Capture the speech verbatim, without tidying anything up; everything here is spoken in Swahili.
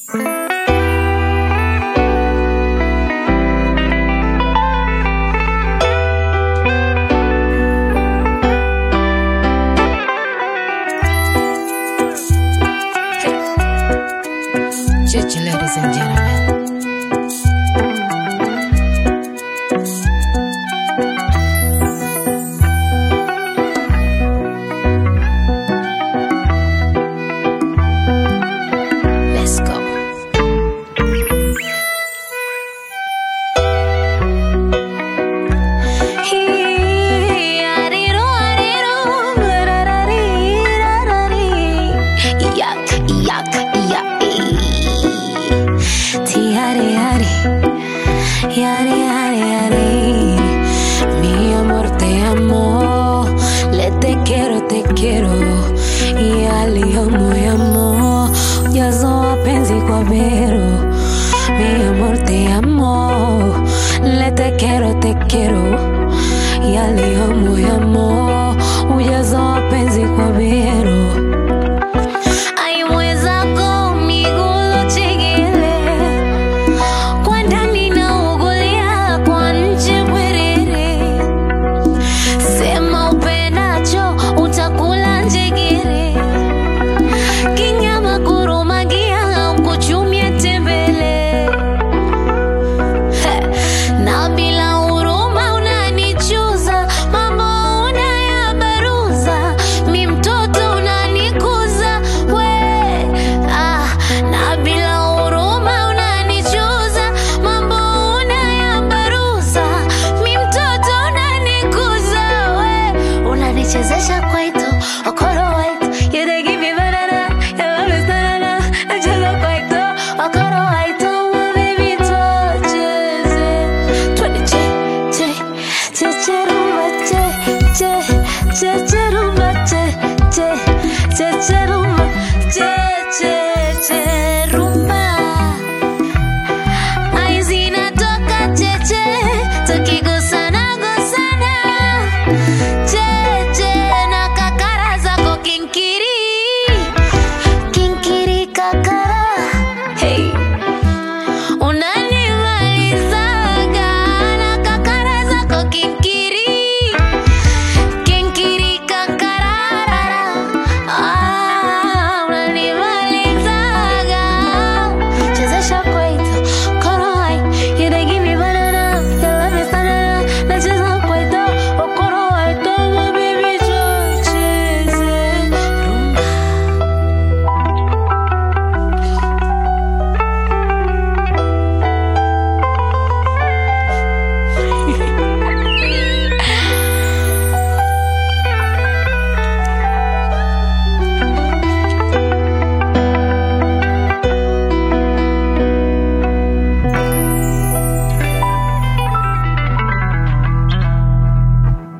Church, ladies and gentlemen. Let's go. Yari, yari, yari, mi amor te amo, le te quiero, te quiero, yali amo, amo, jazo wapenzi kwa bero, mi amor te amo, le te quiero, te quiero, yali amo, amo, jazo wapenzi kwa bero. Chezesha kwaito, okoro white, you dey give me banana, you always banana, I just go kwaito, okoro white, my baby touches it. Twenty che, che, che che rumba che, che, che che rumba che, che, che che rumba che, che.